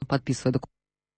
подписывая документы.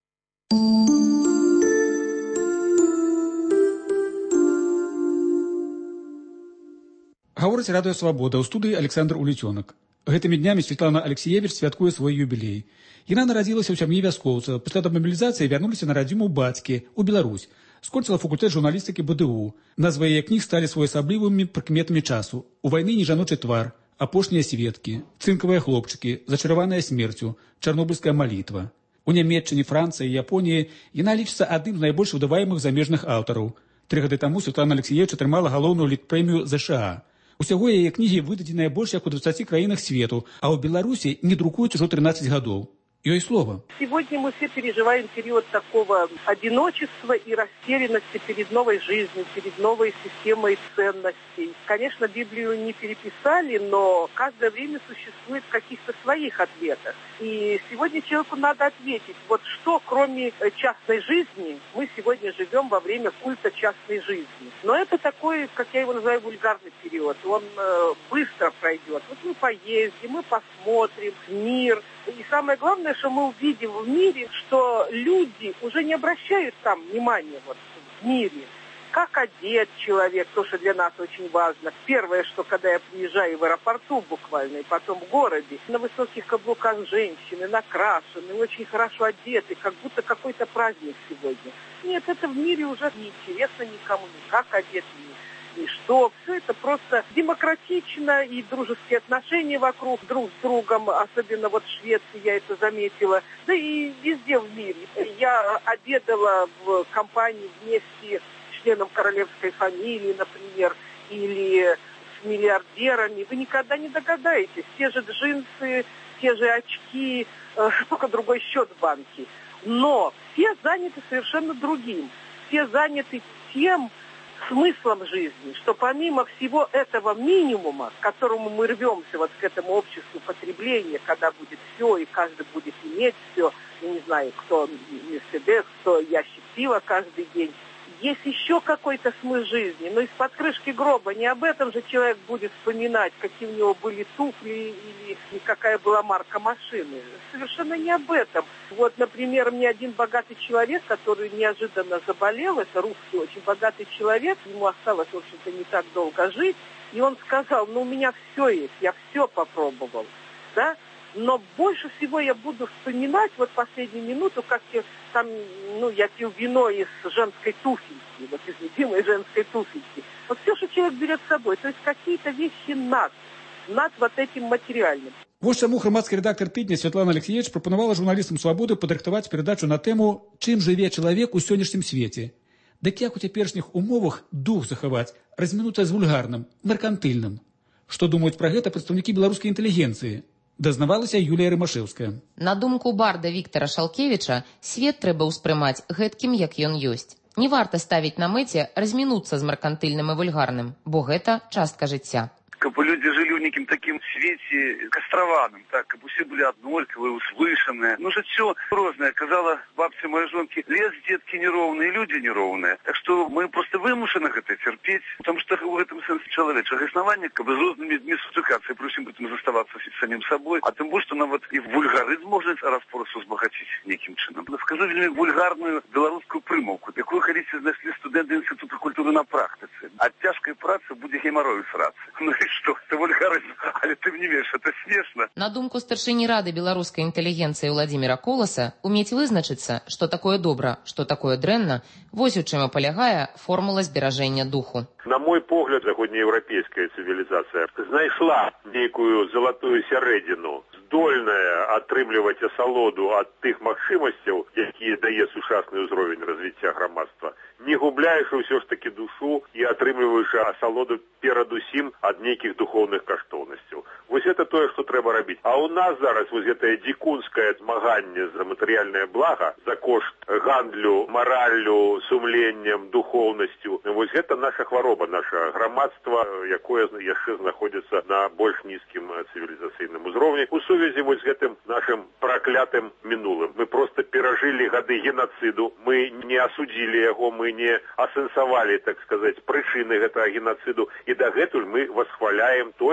Гаворыць радыё «Свабода», ў студыі Александр Улецёнак. Гэтымі днямі Светлана Алексеевич святкуе свой юбілей. Яна нарадзілася ў сям'і вяскоўца. Пасля мабілізацыі вярнуліся на радзіму ў бацькі, у Беларусь. Скончыла факультэт журналістыкі БДУ. Назвы яе кніг сталі своеасаблівымі прыкметамі часу. У вайны нежаночы твар, апошнія сведкі, цынкавыя хлопчыкі, зачараваная смерцю, чарнобыльская малітва. У Нямецчыне, Францыі, Японіі яна лічыцца адным з найбольш выдаваемых замежных аўтараў. 3 гады таму Светлана Алексеевич атрымала галоўную літпрэмію ЗША. Усяго яе кнігі выдадзеныя больш як у 20 краінах свету, а ў Беларусі не друкуюць ужо 13 гадоў. Ёй слово. Сегодня мы все переживаем период такого одиночества и растерянности перед новой жизнью, перед новой системой ценностей. Конечно, Библию не переписали, но каждое время существует в каких-то своих ответах. И сегодня человеку надо ответить, вот что, кроме частной жизни, мы сегодня живем во время культа частной жизни. Но это такой, как я его называю, вульгарный период. Он быстро пройдет. Вот мы поездим, мы посмотрим мир. И самое главное, что мы увидим в мире, что люди уже не обращают там внимания вот в мире. Как одет человек, то, что для нас очень важно. Первое, что когда я приезжаю в аэропорту буквально, и потом в городе, на высоких каблуках женщины, накрашены, очень хорошо одеты, как будто какой-то праздник сегодня. Нет, это в мире уже не интересно никому, ни как одет, ни что. Все это просто демократично, и дружеские отношения вокруг друг с другом, особенно вот в Швеции я это заметила, да и везде в мире. Я обедала в компании вместе с членом королевской фамилии, например, или с миллиардерами. Вы никогда не догадаетесь. Те же джинсы, те же очки, только другой счет в банке. Но все заняты совершенно другим. Все заняты тем смыслом жизни, что помимо всего этого минимума, к которому мы рвемся, вот к этому обществу потребления, когда будет все и каждый будет иметь все, я не знаю, кто Мерседес, кто ящик пива каждый день, есть еще какой-то смысл жизни, но из-под крышки гроба не об этом же человек будет вспоминать, какие у него были туфли или какая была марка машины. Совершенно не об этом. Вот, например, мне один богатый человек, который неожиданно заболел, это русский очень богатый человек, ему осталось, в общем-то, не так долго жить, и он сказал, у меня все есть, я все попробовал, да? Но больше всего я буду вспоминать вот последнюю минуту, как там, я пил вино из женской туфельки, вот из любимой женской туфельки. Вот все, что человек берет с собой, то есть какие-то вещи над вот этим материальным. Вось чаму грамадскі рэдактар тыдня Светлана Алексеевич прапанавала журналістам «Свабоды» падрыхтаваць перадачу на тэму «Чым жыве чалавек у сённяшнім свеце?». Дык як у цяперашніх умовах дух захаваць, размінуцца з вульгарным, меркантыльным? Што думаюць пра гэта прадстаўнікі беларускай інтэлігенцыі? Дазнавалася Юлія Рымашэўская. На думку барда Віктара Шалкевіча, свет трэба ўспрымаць гэткім, як ён ёсць. Не варта ставіць на мэце размінуцца з меркантыльным і вульгарным, бо гэта частка жыцця. Каб люди жили в неким таким свете кастрованном, так, каб все были однольковые, услышанные. Житье розное. Казала бабця моей жонки, лес, детки неровные, люди неровные. Так что мы просто вымушены это терпеть, потому что в этом смысле человеческое основание, как бы с разными не сутыкаться, и просим этим заставаться самим собой. А тем более, что нам вот и вульгаризм можно распоросу збагатить неким чином. Скажу вельми вульгарную белорусскую примовку, якую хотите знайти студенты Института культуры на практике. От тяжкой працы будет геморрой сраться. Что, это вульгаризм, але тем не менш, это смешно. На думку старшыні рады беларускай інтэлігенцыі Владзіміра Коласа, умець вызначыцца, што такое добра, што такое дрэнна, вось у чым і палягае формула зберажэння духу. На мой погляд, заходнееўрапейская цывілізацыя знайшла нейкую залатую сярэдзіну, здольная атрымліваць асалоду ад тых магчымасцяў, якія дае сучасны ўзровень развіцця грамадства, не губляючы ўсё ж такі душу і атрымліваючы асалоду перадусім ад нейкіх духоўных каштоўнасцяў. Вось это тое, што трэба рабіць. А ў нас зараз вось гэтае дзікунскае змаганне за матэрыяльнае блага, за кошт гандлю, мараллю, сумленнем, духоўнасцю. Вось гэта наша хвароба, наша грамадства, якое яшчэ знаходзіцца на больш нізкім цывілізацыйным узроўні. У сувязі вось з гэтым нашым праклятым мінулым. Мы проста перажылі гады генацыду, мы не асудзілі яго, мы не асэнсавалі, так сказаць, прычыны гэтага генацыду, і дагэтуль мы восхваляем тое,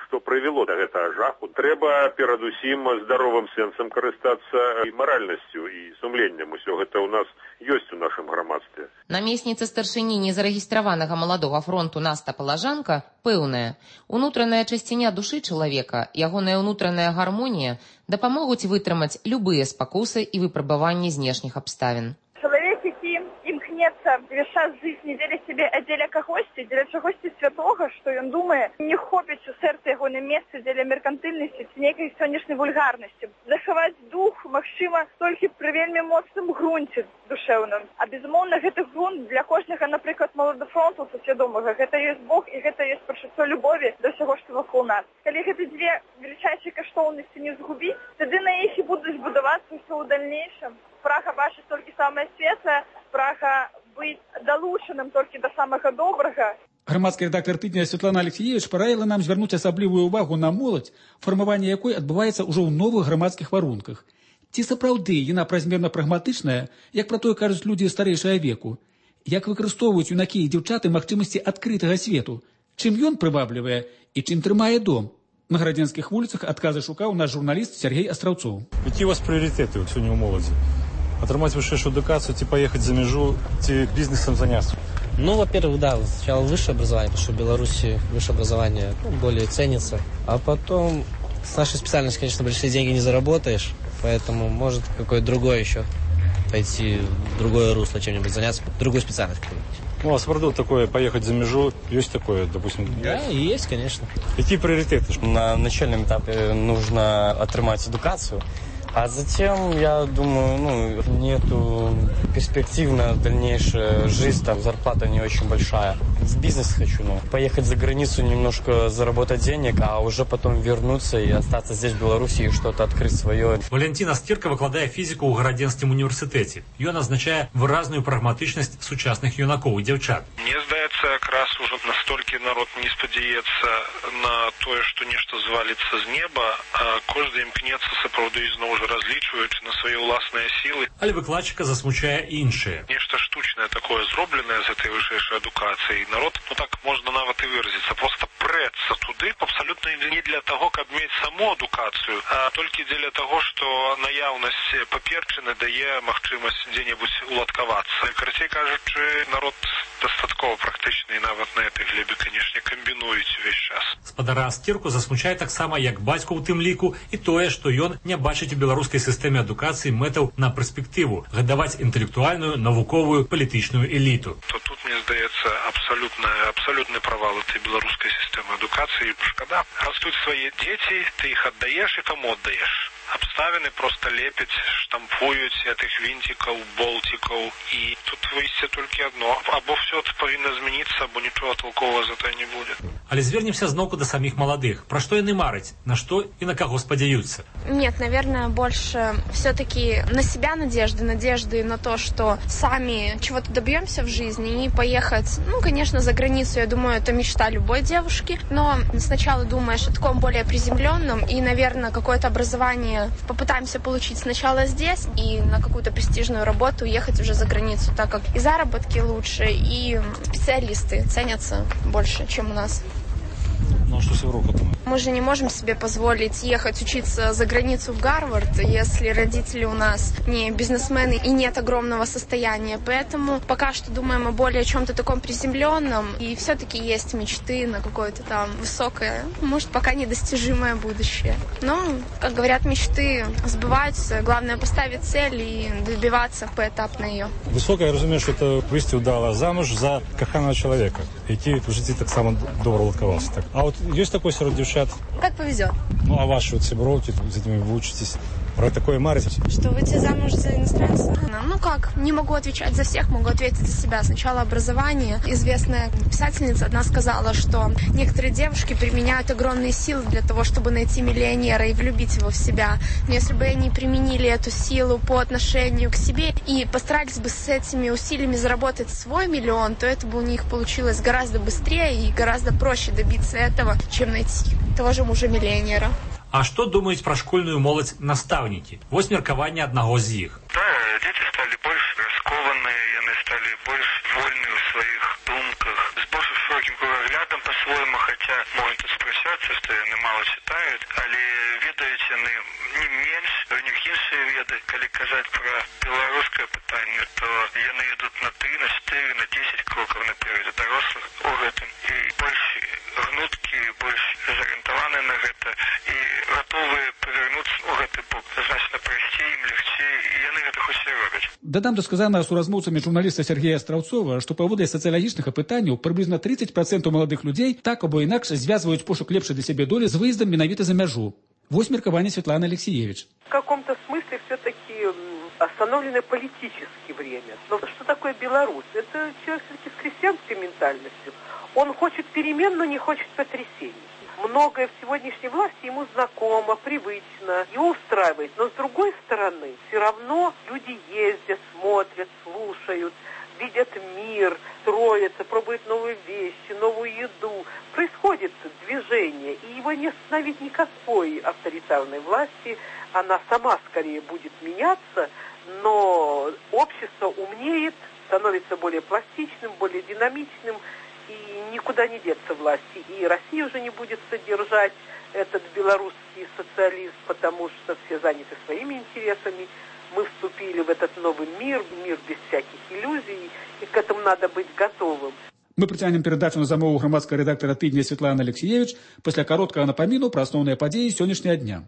што прывяло да гэтага жаху. Трэба перадусім здаровым сэнсам карыстацца і маральнасцю, і сумленнем. Усё гэта ў нас ёсць у нашым грамадстве. Намесніца старшыні незарэгістраванага маладога фронту Наста Палажанка пэўная. Унутраная чысціня душы чалавека, ягоная ўнутраная гармонія дапамогуць вытрымаць любыя спакусы і выпрабаванні знешніх абставін. Чалавек, які імкнецца весь час жизни дзеля сябе, а дзеля кагосьці, дзеля чагосьці святога, што ён думае, не хопіць у сэрцы яго на месцы дзеля меркантыльнасці ці нейкай сённяшняй вульгарнасці. Захаваць дух, магчыма, толькі пры вельмі моцным грунце душэўным. А безумоўна, гэты грунт для кожнага, напрыклад, маладафронтаўца свядомага, гэта ёсць Бог і гэта ёсць пачуццё любові да ўсяго, што вакол нас. Калі гэты дзве велічайшыя каштоўнасці не згубіць, тады на іх і будуць будавацца ўсё ў дальнейшым. Прага бачыць толькі самае светлае, прага быць далучаным толькі да самага добрага. Грамадскі рэдактар тыдня Святлана Алексеевич параіла нам звярнуць асаблівую ўвагу на моладзь, фармаванне якой адбываецца ўжо ў новых грамадскіх варунках. Ці сапраўды яна празмерна прагматычная, як пра тое кажуць людзі старэйшага веку? Як выкарыстоўваюць юнакі і дзяўчаты магчымасці адкрытага свету? Чым ён прываблівае і чым трымае дом? На гарадзенскіх вуліцах адказы шукаў наш журналіст Сергей Астраўцоў. Які у вас прыярытэты сёння ў моладзі? Атрымаць вышэйшую адукацыю, ці паехаць за мяжу, ці бізнесом заняться? Ну, во-первых, да, сначала высшее образование, потому что в Беларуси высшее образование более ценится. А потом с нашей специальностью, конечно, большие деньги не заработаешь, поэтому может какое-то другое еще пойти, другое русло чем-нибудь заняться, другую специальность какую-нибудь. Ну, а справді такое, поехать за межу, есть такое, допустим? Да, есть, конечно. Какие приоритеты? На начальном этапе нужно отрымать эдукацию, а затем, я думаю, нету перспективная дальнейшая жизнь, там зарплата не очень большая. В бизнес хочу, поехать за границу, немножко заработать денег, а уже потом вернуться и остаться здесь, в Беларуси, и что-то открыть свое. Валентина Стирка выкладае фізіку ў Гарадзенскім універсітэце. Ён азначае выразную прагматычнасць сучасных юнакоў і дзяўчат. Мне здаецца, якраз уже настолькі народ не спадзяецца на тое, што нешта зваліцца з неба, а кожны імкнецца сапраўды ізноў жа разлічваючы на свае ўласныя сілы. Але выкладчыка засмучае іншае. Нешта штучнае такое зробленае з этой вышэйшай адукацыяй. Народ, так можна нават і выразіцца, просто прэцца туды абсалютна не для таго, каб мець саму адукацыю, а толькі дзеля таго, што наяўнасць паперчыны дае магчымасць дзе-небудзь уладкавацца. Карацей кажучы, народ дастаткова практычны і нават на этой глебе, канешне, камбінуюць увесь час. Спадара Стирку засмучае таксама, як бацьку ў тым ліку, і тое, што ён не бачыць у беларускай сістэме адукацыі мэтаў на перспектыву гадаваць інтэлектуальную, навуковую, палітычную эліту. То тут, мне здаецца, абсалютны правал этой беларускай сістэмы адукацыі. Шкада. Растуць свае дзеці, ты іх аддаеш і каму аддаеш. Абставіны просто лепяць, штампуюць гэтых вінцікаў, болцікаў, і тут выйсце толькі адно. Або все павінна змяніцца, або нічога толкового зато не будзе. Але звернемся зноўку да саміх маладых. Пра што яны мараць, на што і на каго спадзяюцца? Нет, наверное, больше все-таки на себя надежды на то, что сами чего-то добьемся в жизни и поехать, конечно, за границу, я думаю, это мечта любой девушки, но сначала думаешь о таком более приземленном и, наверное, какое-то образование попытаемся получить сначала здесь и на какую-то престижную работу уехать уже за границу, так как и заработки лучше, и специалисты ценятся больше, чем у нас. Ну а что с Европой? Мы же не можем себе позволить ехать учиться за границу в Гарвард, если родители у нас не бизнесмены и нет огромного состояния. Поэтому пока что думаем о более чем-то таком приземленном. И все-таки есть мечты на какое-то там высокое, может, пока недостижимое будущее. Но, как говорят, мечты сбываются. Главное поставить цель и добиваться поэтапно ее. Высокое, я разумею, что это вийти вдало замуж за коханого человека, який в житті так само добре латкавався. Так. А вот есть такой среди девчат? Как повезет. Ну, а ваши вот сиброки, с этими вы учитесь, про такое марите? Что выйти замуж за иностранца? Ну как, не могу отвечать за всех, могу ответить за себя. Сначала образование. Известная писательница одна сказала, что некоторые девушки применяют огромные силы для того, чтобы найти миллионера и влюбить его в себя. Но если бы они применили эту силу по отношению к себе и постарались бы с этими усилиями заработать свой миллион, то это бы у них получилось гораздо быстрее и гораздо проще добиться этого, чем найти того же мужа-миллионера. А што думаюць пра школьную моладзь настаўнікі? Вось меркаванне аднаго з іх. Да, дзеці сталі больш раскованыя, яны сталі больш вольныя ў сваіх думках, з больш шырокім кругаглядам па-свойму, хаця можна тут спрачацца, што яны казаць пра беларускае пытанне, то яны ідуць на 3, на 4, на 10 крокаў наперад дарослых у гэтым. І больш гнуткі, больш зарыентаваныя на гэта і гатовыя павярнуцца ў гэты бок. Значна прасцей, ім лягчэй, і яны гэта хоць і робяць. Дадам да сказанага суразмоўцамі журналіста Сергея Астраўцова, што паводле сацыялагічных апытанняў прыблізна 30% маладых людзей так або інакш звязваюць пошук лепшай для сябе долі з выездам менавіта за мяжу. Вось меркаванне Светланы Алексеевич. В каком-то смысле все-таки остановлено политическое время. Но что такое Беларусь? Это человек все-таки с крестьянской ментальностью. Он хочет перемен, но не хочет потрясений. Многое в сегодняшней власти ему знакомо, привычно, его устраивает. Но с другой стороны, все равно люди ездят, смотрят, слушают, видят мир, строятся, пробуют новые вещи, новую еду. Происходит движение, и его не остановить никакой авторитарной власти. Она сама скорее будет меняться, но общество умнеет, становится более пластичным, более динамичным, и никуда не деться власти. И Россия уже не будет содержать этот белорусский социализм, потому что все заняты своими интересами. Мы вступили в этот новый мир, мир без всяких иллюзий, и к этому надо быть готовым. Мы працягнем перадачу на замову грамадскага рэдактара тыдня Светланы Алексеевич пасля кароткага напаміну пра асноўныя падзеі сённяшняга дня.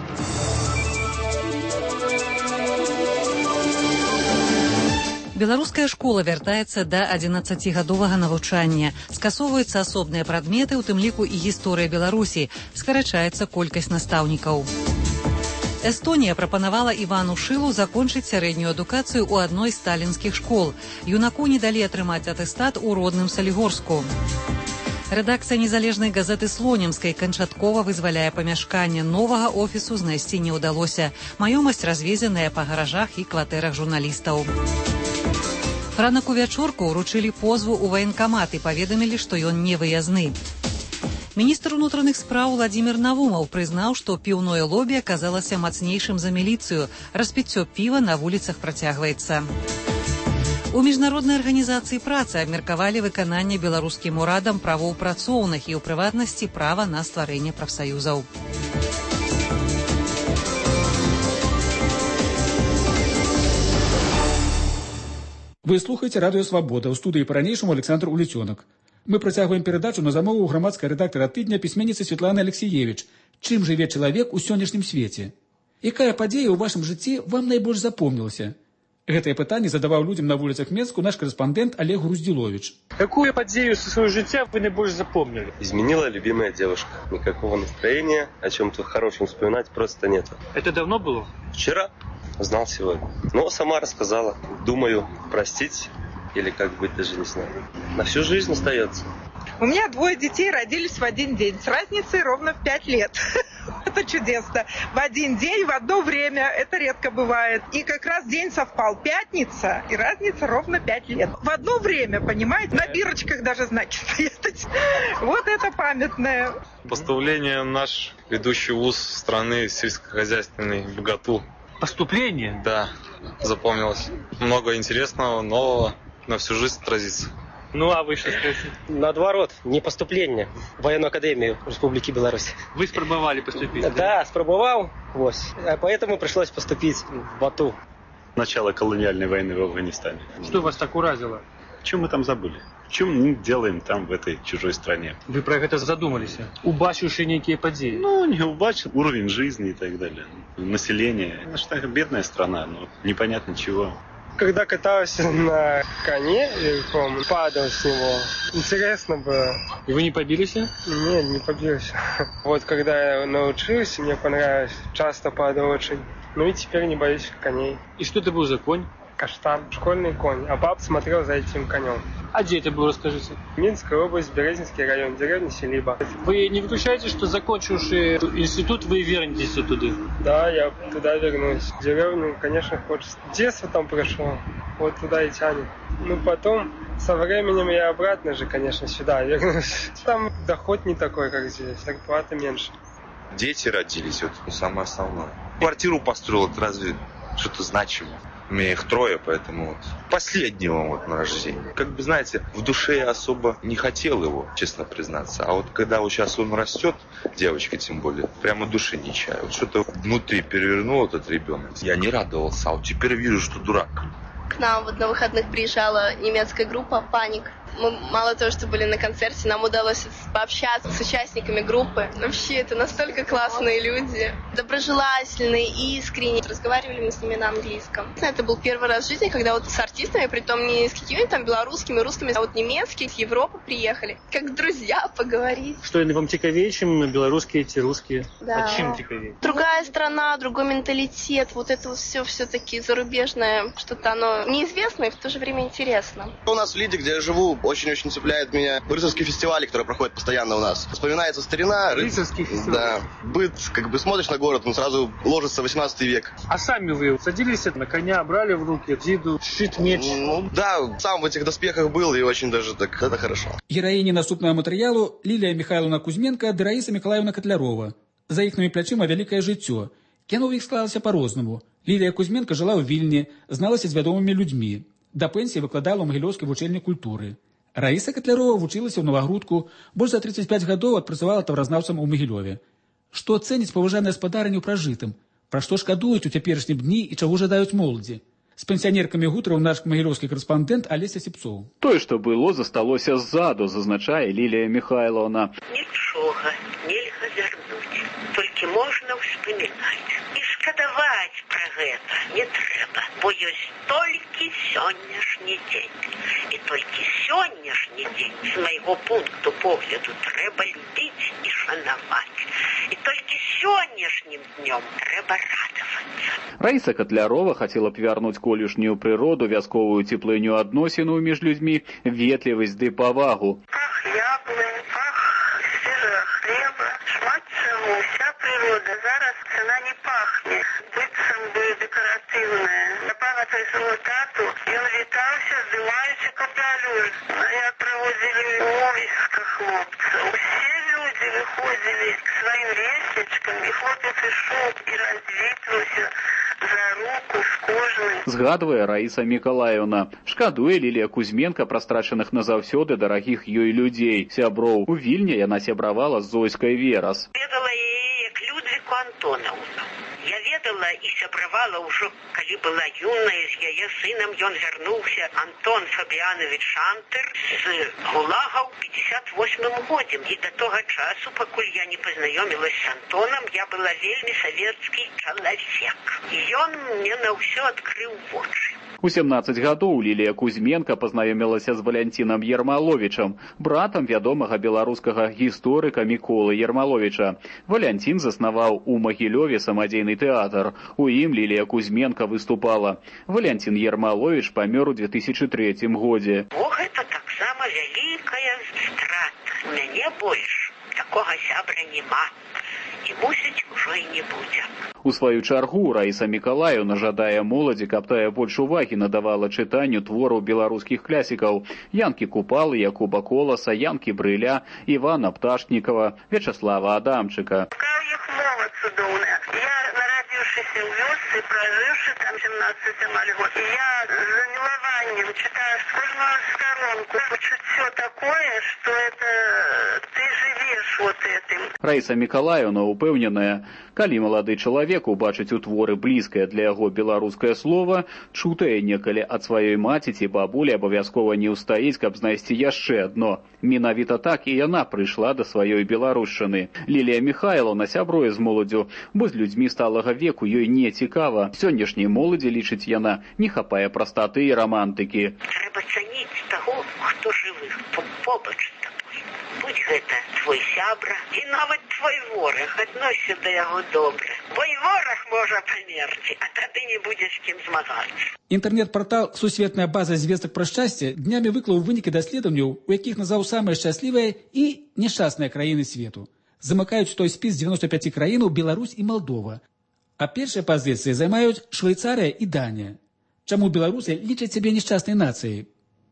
Беларуская школа вяртаецца да 11гадовага навучання. Скасоўваюцца асобныя прадметы, у тым ліку і гісторыя Беларусі. Скарачаецца колькасць настаўнікаў. Эстонія прапанавала Івану Шылу закончыць сярэднюю адукацыю ў адной з сталінскіх школ. Юнаку не далі атрымаць атэстат у родным Салігорску. Рэдакцыя незалежнай газеты «Слонімскай» канчаткова вызваляе памяшканне. Новага офісу знайсці не ўдалося. Маёмасць развезеная па гаражах і кватэрах журналістаў. Ранак у вячорку ўручылі позву ў ваенкамат і паведамілі, што ён не выязны. Міністр унутраных спраў Владзімір Навумаў прызнаў, што піўное лобі аказалася мацнейшым за міліцыю. Распіццё піва на вуліцах працягваецца. У міжнароднай арганізацыі працы абмеркавалі выкананне беларускім урадам правоў працоўных і, ў прыватнасці, права на стварэнне прафсаюзаў. Вы слухаеце радыё «Свабода», у студыі па-ранейшаму Александр Уліцёнак. Мы працягваем перадачу на замову грамадскага рэдактара тыдня пісьменніцы Светланы Алексеевич. Чым жыве чалавек у сённяшнім свеце? Якая падзея ў вашым жыцці вам найбольш запомнілася? Гэтае пытанне задаваў людзям на вуліцах Менску наш корэспондент Олег Груздзілович. Какую подею со своего життя вы наибольше запомнили? Изменила любимая девушка. Никакого настроения, о чем-то хорошем вспоминать просто нет. Это давно было? Вчера. Знал сегодня. Но сама рассказала. Думаю, простить или как быть, даже не знаю. На всю жизнь остается. У меня 2 детей родились в один день. С разницей ровно в 5 лет. Это чудесно. В один день, в одно время. Это редко бывает. И как раз день совпал. Пятница. И разница ровно 5 лет. В одно время, понимаете? На бирочках даже знаки стоят. Вот это памятное. Поступление в наш ведущий вуз страны сельскохозяйственный БГАТУ. Поступление? Да, запомнилось. Много интересного, нового. На всю жизнь отразится. Ну, а вы что скажете? Наоборот, не поступление. В военную академию Республики Беларусь. Вы спробовали поступить? Да, спробовал. Вот. А поэтому пришлось поступить в БАТУ. Начало колониальной войны в Афганистане. Что вас так уразило? Чем мы там забыли? Чем мы делаем там, в этой чужой стране? Вы про это задумались? Убачившие некие подеи? Ну, не убачил. Уровень жизни и так далее. Население. Это бедная страна, но непонятно чего. Когда катался на коне верхом, падал с него. Интересно было. И вы не побились? Нет, не побился. Вот когда я научился, мне понравилось. Часто падал очень. Ну и теперь не боюсь коней. И что это был за конь? Каштан, школьный конь. А папа смотрел за этим конем. А где это было, расскажите? Минская область, Березинский район, деревня Селиба. Вы не выключаете, что закончивший институт, вы вернетесь туда? Да, я туда вернусь. Деревню, конечно, хочется. Детство там прошло, вот туда и тянет. Ну, потом, со временем я обратно же, конечно, сюда вернусь. Там доход не такой, как здесь, зарплата меньше. Дети родились, вот самое основное. Квартиру построил, это разве что-то значимое. У меня их 3, поэтому вот последнего вот на рождение. Как бы, знаете, в душе я особо не хотел его, честно признаться. А вот когда вот сейчас он растет, девочка тем более, прямо души не чаю. Вот что-то внутри перевернул этот ребенок. Я не радовался, а вот теперь вижу, что дурак. К нам вот на выходных приезжала немецкая группа «Паник». Мы мало того, что были на концерте, нам удалось пообщаться с участниками группы. Вообще, это настолько классные люди. Доброжелательные, искренние. Разговаривали мы с ними на английском. Это был первый раз в жизни, когда вот с артистами, притом не с какими-то там белорусскими, русскими, а вот немецкие, с Европы приехали. Как друзья поговорить. Что они вам цікавее, чем белорусские, эти русские? Да. А чем цікавее? Другая страна, другой менталитет. Вот это вот все-таки зарубежное, что-то оно неизвестное и в то же время интересно. У нас в Лиде, где я живу, очень-очень цепляет меня рыцарские фестивали, которые проходят постоянно у нас. Вспоминается старина. Рыцарские фестивали. Да. Быт, как бы смотришь на город, он сразу ложится в 18 век. А сами вы садились на коня, брали в руки, дзиду, щит, меч? Ну, да, сам в этих доспехах был и очень даже так, это хорошо. Героїні наступного матэрыялу Лілія Михайловна Кузьменка ды Раіса Миколаевна Котлярова. За іхнымі плячыма вялікае жыццё. Кіно ў іх склалася па-рознаму. Лілія Кузьменка жыла ў Вільні, зналася з вядомымі людзьмі. Да пенсіі выкладала ў Магілёўскай вучэльні культуры. Раіса Котлярова вучылася ў Новагрудку, больш за 35 гадоў адпрацавала тавразнаўцам у Магілёве. Што цэніць паважаныя спадарні ў пражытым? Пра што шкадуюць у цяперашнім дні і чаго жадаюць моладзі? З пенсіянеркамі гутараў наш магілёўскі корэспандэнт Алеся Сіпцоў. Тое, што было, засталося ззаду, зазначае Лілія Михайловна. Нічога нельга вярнуць, толькі можна ўспамінаць. І шкадаваць пра гэта не трэба, бо ёсць толькі сённяшні дзень. І толькі сённяшні дзень, з майго пункту погляду, трэба любіць і шанаваць. І толькі сённяшнім днём трэба радавацца. Раіса Котлярова хацела б вярнуць колішнюю прыроду, вясковую цеплыню адносіну між людзьмі, ветлівасць ды павагу. Пах яблынь, пах свежага хлеба, шмат чаго, уся прырода. Зараз цена не пахне, быццам бы дэкаратыўная. На памятай свайго тату, ён вітаўся, здымаючы капялюш. Як праводзілі войска хлопцаў. Усе людзі выходзілі к сваім веснічкам, і хлопец ішоў і развітваўся за руку з кожным. Згадвае Раіса Миколаевна. Шкадуе Лілія Кузьменка пра страчаных назаўсёды дарагіх ёй людзей, сяброў. У Вільні яна сябравала з Зойскай Верас. Ведала яе як Людвіку Антонаўну. Я ведала і сябравала ўжо, калі была юная, з яе сынам ён вярнуўся, Антон Фабіанович Шантер, з ГУЛАГа ў 58-м годзе. І да тога часу, пакуль я не пазнаёмілася з Антонам, я была вельмі савецкі чалавек. І ён мне на ўсё адкрыў вочы. У 17 гадоў Лілія Кузьменка пазнаёмілася з Валянцінам Ермаловічам, братам вядомага беларускага гісторыка Міколы Ермаловіча. Валянцін заснаваў у Магілёве самадзейны тэатр. У ім Лілія Кузьменка выступала. Валянцін Ермаловіч памёр у 2003 годзе. О, гэта таксама вялікая страта. У мяне больш такога сябра няма. І мусіць, ужо і не будзе. У сваю чаргу Раіса Миколаевна жадае моладзі, каб тая больш увагі надавала чытанню твораў беларускіх класікаў: Янкі Купалы, Якуба Коласа, Янкі Брыля, Івана Пташнікава, Вячаслава Адамчыка. Какая у іх мова цудоўная. Я, нарадзіўшыся ў вёсцы, пражыўшы там 17 амаль год, я з замілаваннем чытаю з кожную старонку. Пачуццё такое, што это ты жывеш вот этим. Раіса Миколаевна упэўненая, калі малады чалавек убачыць у творы блізкае для яго беларускае слова, чутае некалі ад сваёй маці ці бабулі, абавязкова не ўстаіць, каб знайсці яшчэ адно. Менавіта так і яна прыйшла да сваёй беларушчыны. Лілія Михайловна сябруе з моладзю, бо з людзьмі сталага веку ёй не цікава. Сённяшняй моладзі, лічыць яна, не хапае прастаты і рамантыкі. Трэба цаніць таго, хто жывы, побач з табой. Будь гэта твой сябра і нават твой вораг, адносься да яго добра. Бо і вораг можа памерці, а тады не будзе з кім змагацца. Інтэрнэт-партал «Сусветная база звестак пра шчасце» днямі выклаў вынікі даследаванняў, у якіх назваў самыя шчаслівыя і няшчасныя краіны свету. Замыкаюць той спіс 95 краінаў Беларусь і Малдова. А першыя пазіцыі займаюць Швейцарыя і Данія. Чаму беларусы лічаць сябе няшчаснай нацыяй?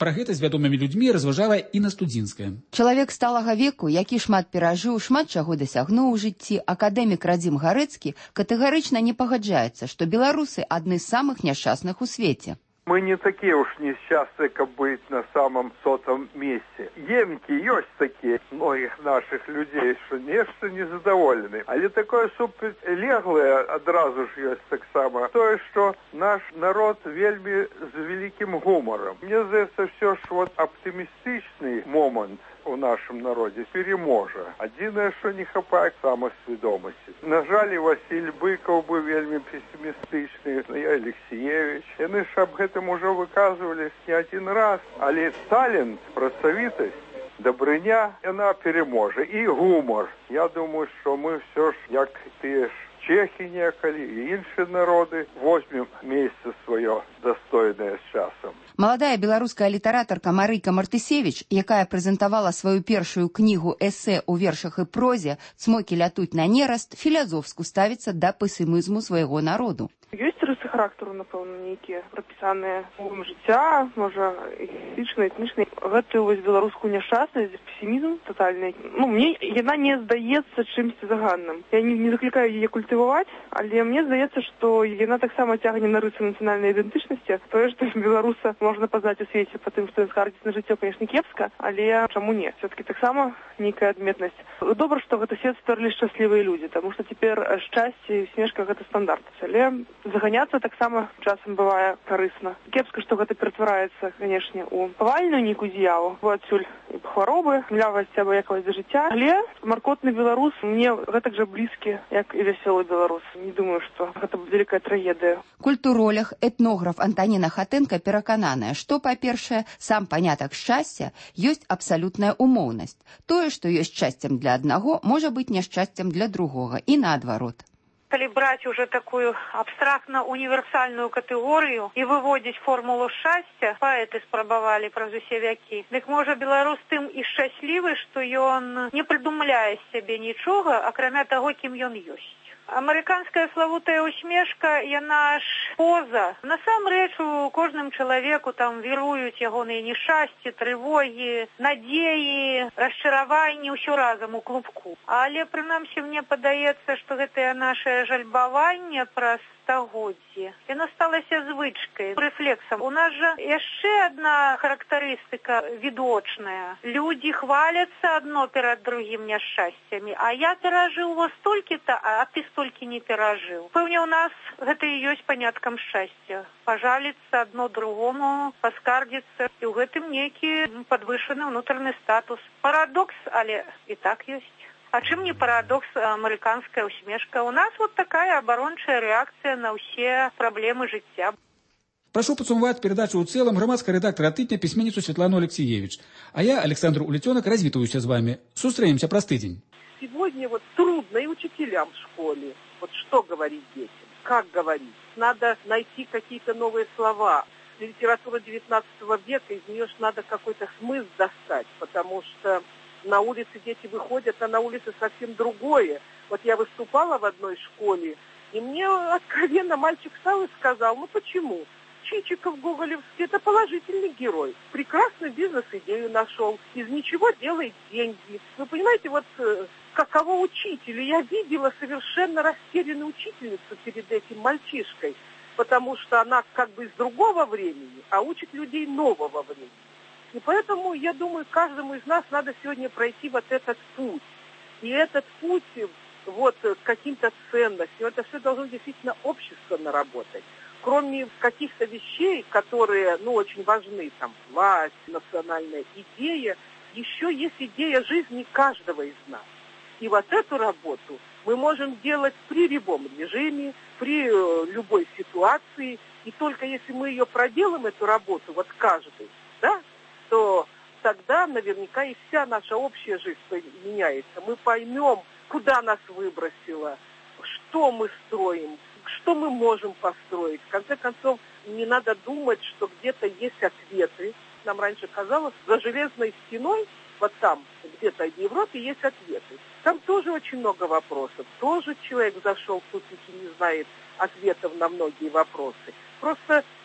Пра гэта з вядомымі людзьмі разважала Інна Студзінская. Чалавек сталага веку, які шмат перажыў, шмат чаго дасягнуў у жыцці, акадэмік Радзім Гарэцкі катэгарычна не пагаджаецца, што беларусы адны з самых няшчасных у свеце. Мы не такие уж несчастные, как быть на самом сотом месте. Емки есть такие многих наших людей, что нечто незадоволены. Але такое суперлеглое одразу ж есть так само. То, что наш народ вельми с великим гумором. Мне кажется, все ж вот оптимистичный момент у нашем народе переможа. Адзінае, што не хапае самасвядомасці. На жаль, Васіль Быкаў быў вельмі пессімістычны, і Алексеевич. Яны ж аб гэтым ужо выказвались не один раз. Але талент, працавітасць, дабрыня, яна переможа. І гумор. Я думаю, што мы все ж, як тыя ж чехі некалі і іншыя народы, возьмем месца сваё дастойнае з часам. Маладая беларуская літаратарка Марыйка Мартысевіч, якая прэзентавала сваю першую кнігу эсэ ў вершах і прозе «Цмокі лятуць на нераст», філазофску ставіцца да песімізму свайго народу. Ёсць рысы характару, напэўна, нейкія прапісаныя умовам жыцця, можа, фізічна, этнічна. Гэтую вось беларускую няшчаснасць, песімізм тотальны. Мне яна не здаецца чымсьці заганным. Я не заклікаю яе культываваць, але мне здаецца, што яна таксама цягне на рысы нацыянальнай ідэнтычнасці. Тое, што беларуса можна пазнаць у свеце па тым, што ён скардзіць на жыццё, канешне, кепска, але чаму не? Все-таки таксама нейкая адметнасць. Добра, што гэта свет створылі шчаслівыя людзі, таму што цяпер шчасце і смешка гэта стандарт. Але заганяцца таксама часам бывае карысна. Кепска, што гэта ператвараецца, канешне, у павальную нейкую з'яву. Бо адсюль і хваробы, млявасць або якавасць да жыцця. Але маркотны беларус мне гэтак жа блізкі, як і вясёлы беларус. Не думаю, што гэта вялікая трагедыя. Культуролог, этнограф Антаніна Хатэнка перакананая, што, па-першае, сам панятак шчасця ёсць абсалютная умоўнасць. Тое, што ёсць шчасцем для аднаго, можа быць няшчасцем для другога і наадварот. Калі браць уже такую абстрактна-універсальную катэгорыю і выводзіць формулу шчасця, паэты спрабавалі праз усе вякі, дык можа беларус тым і шчаслівы, што ён не прыдумляе з сябе нічога, акрамя таго, кім ён ёсць. Амерыканская славутая усмешка, яна ж поза. Насамрэч у кожным чалавеку там віруюць ягоныя нешчасці, трывогі, надзеі, расчараванні, ўсё разам у клубку. Але, прынамсі, мне падаецца, што гэтае нашае жальбаванне праз стагоддзі, яно сталася звычкай, рэфлексам. У нас жа яшчэ адна характарыстыка відочная. Людзі хваляцца адно перад другім няшчасцямі, а я перажыў во столькі-то, а ты столькі не перажыў. Пэўне, у нас гэта і ёсць паняткам шчасця. Пажаліцца адно другому, паскардзіцца, і ў гэтым нейкі падвышаны ўнутраны статус. Парадокс, але і так ёсць. А чым не парадокс амерыканская усмешка? У нас вот такая абарончая рэакцыя на ўсе праблемы жыцця. Прошу подсумовать передачу в целом громадского редактора «Тытня» письменницу Светлану Алексеевич. А я, Александр Улитенок, развитываюсь с вами. Сустраемся про тыдень. Сегодня вот трудно и учителям в школе. Вот что говорить детям? Как говорить? Надо найти какие-то новые слова. Литература 19 века, из нее же надо какой-то смысл достать, потому что на улице дети выходят, а на улице совсем другое. Вот я выступала в одной школе, и мне откровенно мальчик встал и сказал, почему? Чичиков гоголевский – это положительный герой. Прекрасную бизнес-идею нашел. Из ничего делает деньги. Вы понимаете, вот каково учителю. Я видела совершенно растерянную учительницу перед этим мальчишкой, потому что она как бы из другого времени, а учит людей нового времени. И поэтому, я думаю, каждому из нас надо сегодня пройти вот этот путь. И этот путь вот к каким-то ценностям. Это все должно действительно общество наработать. Кроме каких-то вещей, которые, очень важны, там, власть, национальная идея, еще есть идея жизни каждого из нас. И вот эту работу мы можем делать при любом режиме, при любой ситуации. И только если мы ее проделаем, эту работу, вот каждый, да, то тогда наверняка и вся наша общая жизнь меняется. Мы поймем, куда нас выбросило, что мы строим, что мы можем построить. В конце концов, не надо думать, что где-то есть ответы. Нам раньше казалось, за железной стеной, вот там, где-то в Европе, есть ответы. Там тоже очень много вопросов. Тоже человек зашел в тупик и не знает ответов на многие вопросы. Просто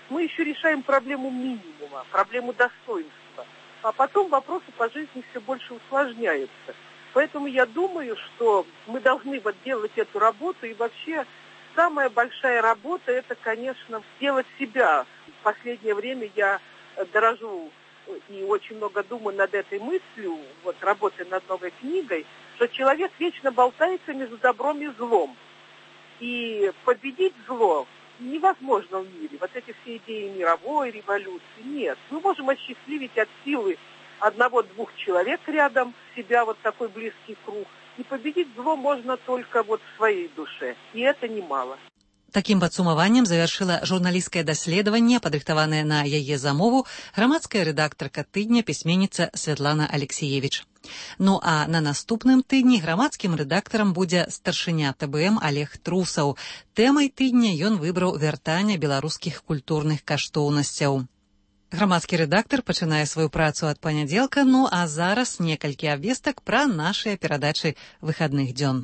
мы еще решаем проблему минимума, проблему достоинства. А потом вопросы по жизни все больше усложняются. Поэтому я думаю, что мы должны вот делать эту работу. И вообще самая большая работа – это, конечно, сделать себя. В последнее время я дорожу и очень много думаю над этой мыслью, вот работая над новой книгой, что человек вечно болтается между добром и злом. И победить зло невозможно в мире. Вот эти все идеи мировой революции. Нет. Мы можем осчастливить от силы одного-двух человек рядом себя, вот такой близкий круг. И победить зло можно только вот в своей душе. И это немало. Такім падсумаваннем завяршыла журналісцкае даследаванне, падрыхтаванае на яе замову, грамадская рэдактарка тыдня, пісьменніца Святлана Алексіевіч. Ну а на наступным тыдні грамадскім рэдактарам будзе старшыня ТБМ Олег Трусаў. Тэмай тыдня ён выбраў вяртанне беларускіх культурных каштоўнасцяў. Грамадскі рэдактар пачынае сваю працу ад панядзелка, ну а зараз некалькі абвестак пра нашыя перадачы выхадных дзён.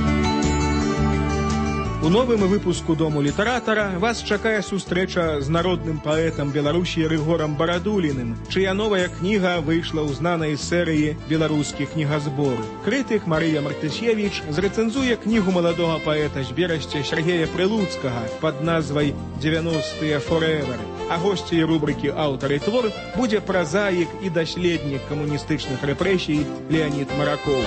У новым выпуску Дому літаратара вас чакае сустрэча з народным паэтам Беларусі Рыгорам Барадуліным, чыя новая кніга выйшла ў знанай серыі «Беларускі кнігазбор». Крытык Марыя Мартысевіч зрэцэнзуе кнігу маладога паэта з Берасця Сергея Прылуцкага пад назвай «90-е forever». А госцей рубрыкі «Аўтар і твор» будзе празаік і даследнік камуністычных рэпрэсій Леонид Маракоў.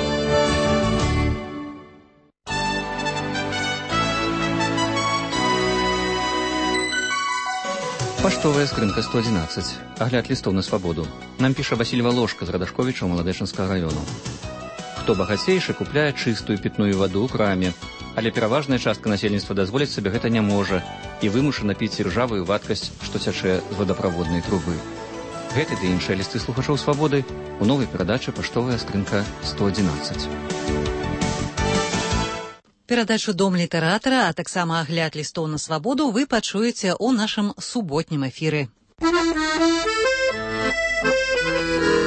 Паштовая скрынка 111. Агляд лістоў на свабоду. Нам піша Васіль Валошка з Радашковіча ў Маладэчанскага раёну. Хто багацейшы, купляе чыстую пітную ваду ў краме, але пераважная частка насельніцтва дазволіць сабе гэта не можа і вымушана піць іржавую вадкасць, што цячэ з водаправоднай трубы. Гэты ды іншыя лісты слухачоў свабоды у новай перадачы «Паштовая скрынка 111». Перадачу «Дом літаратара», а таксама агляд лістоў на свабоду вы пачуеце ў нашым суботнім эфіры.